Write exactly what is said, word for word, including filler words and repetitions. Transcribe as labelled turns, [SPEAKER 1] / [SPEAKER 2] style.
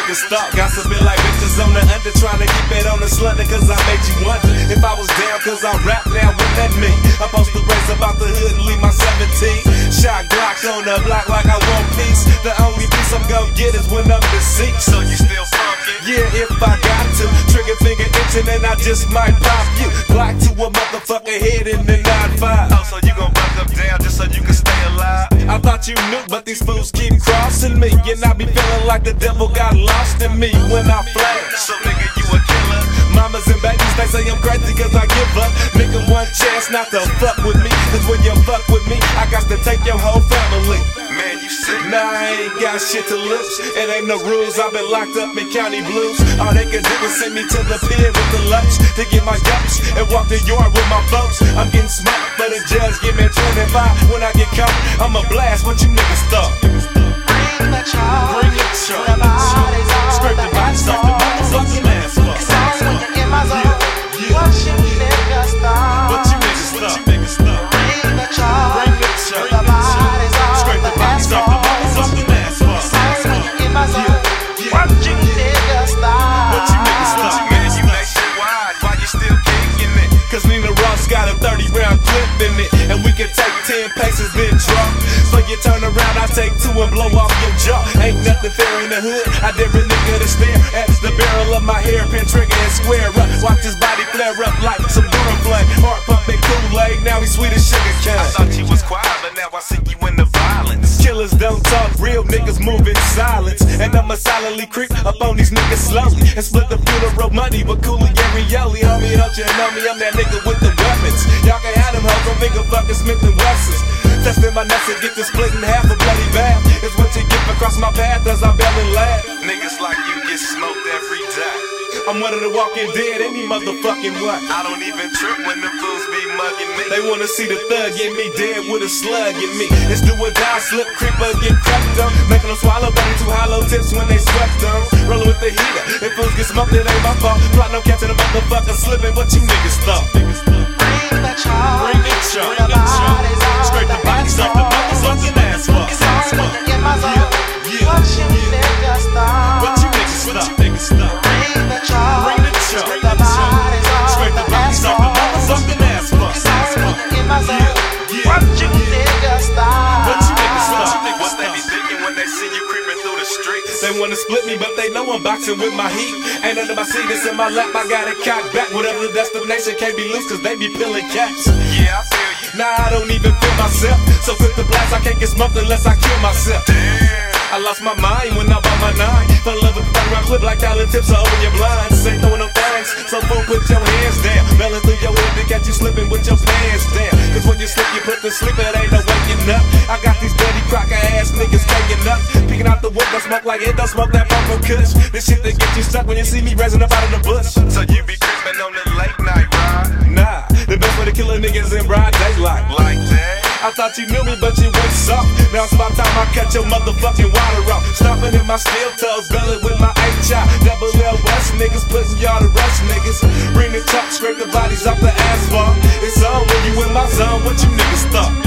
[SPEAKER 1] niggas stop. Gossiping like bitches on the under, trying to keep it on the slender, cause I made you wonder if I was down, cause I rap now, what that mean? I'm supposed to race about the hood and leave my seventeen. Shot Glock on the block like I want peace. The only peace I'm gon' get is when I'm deceased. So you still funkin'? Yeah, if I got to. Trigger finger itching and I just might pop you. Glock to a motherfucker head in the nine five. Oh, so you gon' buck up down just so you can stay alive? I thought you knew, but these fools keep crossing me, and I be feeling like the devil got lost in me when I flash. So nigga, you a killer? Mamas and babies, they say I'm crazy cause I give up. Nigga, one chance not to fuck with me, cause when you fuck with me, I got to take your whole family. Man, you sick? Nah, I ain't got shit to lose. It ain't no rules, I've been locked up in county blues. All they can do is send me to the pier with the lunch to get my yups and walk the yard with my folks. I'm getting smoked, but the judge give me twenty-five. When I get caught, I'ma blast what you niggas thought.
[SPEAKER 2] Bring the charge,
[SPEAKER 1] bring the charge,
[SPEAKER 2] the bodies off,
[SPEAKER 1] scrape the bodies off the motherfucking ass.
[SPEAKER 2] It's on when you're in my zone. What you niggas thought?
[SPEAKER 1] What you niggas thought?
[SPEAKER 2] Bring the charge,
[SPEAKER 1] bring the charge,
[SPEAKER 2] the bodies off,
[SPEAKER 1] scrape the bodies off the motherfucking ass.
[SPEAKER 2] It's on when you're in my zone. What you niggas thought?
[SPEAKER 1] What you niggas thought? Man, you that shit wide, why you still kicking it? Cause Nina Ross got a thirty round clip in it, and we can take ten paces then drop. So you turn around, I take two and blow off your jaw. Ain't nothing fair in the hood, I dare a nigga to stare at the barrel of my hairpin trigger and square up. Watch his body flare up like some Duraflame. Heart pumping Kool-Aid, now he's sweet as sugar cane. I thought you was quiet, but now I see you in the violence. Killers don't talk, real niggas move in silence. And I'ma silently creep up on these niggas slowly and split the funeral money with Cooley and Rioli. Homie, don't you know me, I'm that nigga with the weapons. Y'all can have them hoes on finger fucking Smith and Wessons. Testing my nuts and get to split in half a bloody bath. It's what you get across my path as I bell and laugh. Niggas like you get smoked every day. I'm one of the walking dead, any motherfucking what? I don't even trip when them fools be mugging me. They wanna see the thug in me dead with a slug in me. It's do or die, slip, creeper, get crept on. Making them swallow better two hollow tips when they swept on. Rolling with the heater, if fools get smoked, it ain't my fault. Plot no catching a motherfucker slipping, what you niggas thought?
[SPEAKER 2] Bring the charge,
[SPEAKER 1] bring the charge,
[SPEAKER 2] the bodies off,
[SPEAKER 1] scrape the bodies off the motherfucking asphalt.
[SPEAKER 2] It's on when you're in my zone. What you niggas thought?
[SPEAKER 1] What you niggas thought? What you niggas thought?
[SPEAKER 2] Bring the charge,
[SPEAKER 1] bring the charge,
[SPEAKER 2] the bodies off,
[SPEAKER 1] scrape the bodies off the motherfucking asphalt.
[SPEAKER 2] It's on when you're in my zone. What you niggas thought?
[SPEAKER 1] What you niggas thought? What they be thinking when they see you creeping through the streets? They wanna split me, but they know I'm boxing with my heat. Ain't under my seat, it's in my lap, I got it cocked back. Whatever the destination, can't be loose, cause they be peeling caps. Yeah, I feel you. Nah, I don't even feel myself. So quick to blast, I can't get smoked unless I kill myself. Damn. I lost my mind when I bought my nine. Fell in love with the thirty round clip like Allen tips, so open your blinds. Ain't throwing no things, so fool, put your hands down. Melon through your head to catch you slipping with your pants down. Cause when you slip, you put the sleep, it ain't no waking up. I got these dirty crocker ass niggas taking up. Picking out the wood, don't smoke like it, don't smoke that purple kush. This shit that get you stuck when you see me raising up out of the bush. So you be creeping on the late night ride? Nah, the best way to kill a nigga is in broad daylight. Like that? I thought you knew me, but you went soft. Now it's about time I cut your motherfucking water off. Stomping in my steel toes, belly with my H I. Double L West niggas, putting y'all to rest niggas. Bring the truck, scrape the bodies off the asphalt. It's on when you in my zone, what you niggas thought?